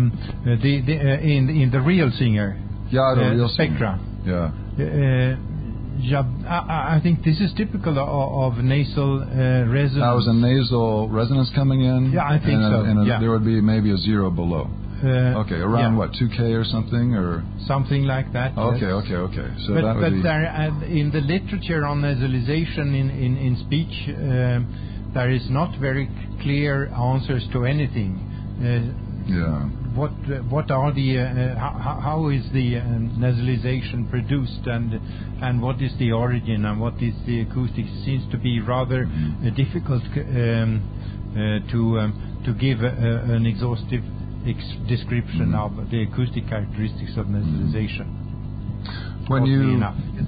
in the real singer. Yeah, the real spectra. Singer. Yeah. I think this is typical of nasal resonance. Now, is a nasal resonance coming in? Yeah, I think so. And there would be maybe a zero below. Okay, around what, 2K or something, or something like that. Okay, yes. okay. So but that would be. There, in the literature on nasalization in speech, there is not very clear answers to anything. What are the how is the nasalization produced, and what is the origin, and what is the acoustics? It seems to be rather difficult to give an exhaustive description of the acoustic characteristics of nasalization. When you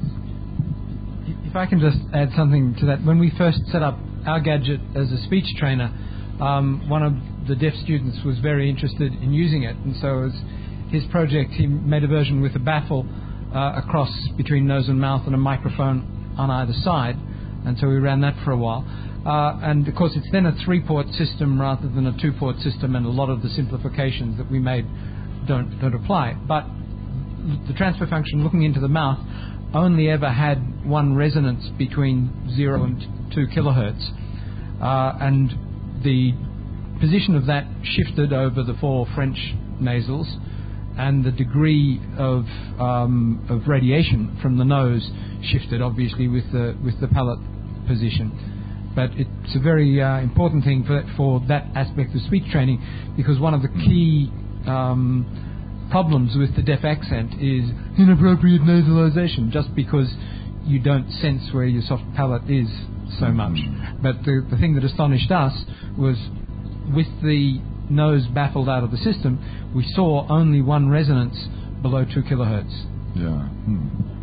If I can just add something to that, when we first set up our gadget as a speech trainer, one of the deaf students was very interested in using it, and so as his project, he made a version with a baffle across between nose and mouth and a microphone on either side, and so we ran that for a while. And of course it's then a 3-port system rather than a 2-port system, and a lot of the simplifications that we made don't apply. But the transfer function looking into the mouth only ever had one resonance between 0 and 2 kilohertz, and the position of that shifted over the 4 French nasals, and the degree of radiation from the nose shifted obviously with the palate position. But it's a very important thing for that aspect of speech training, because one of the key problems with the deaf accent is inappropriate nasalization, just because you don't sense where your soft palate is so much. But the thing that astonished us was, with the nose baffled out of the system, we saw only one resonance below 2 kilohertz. Yeah.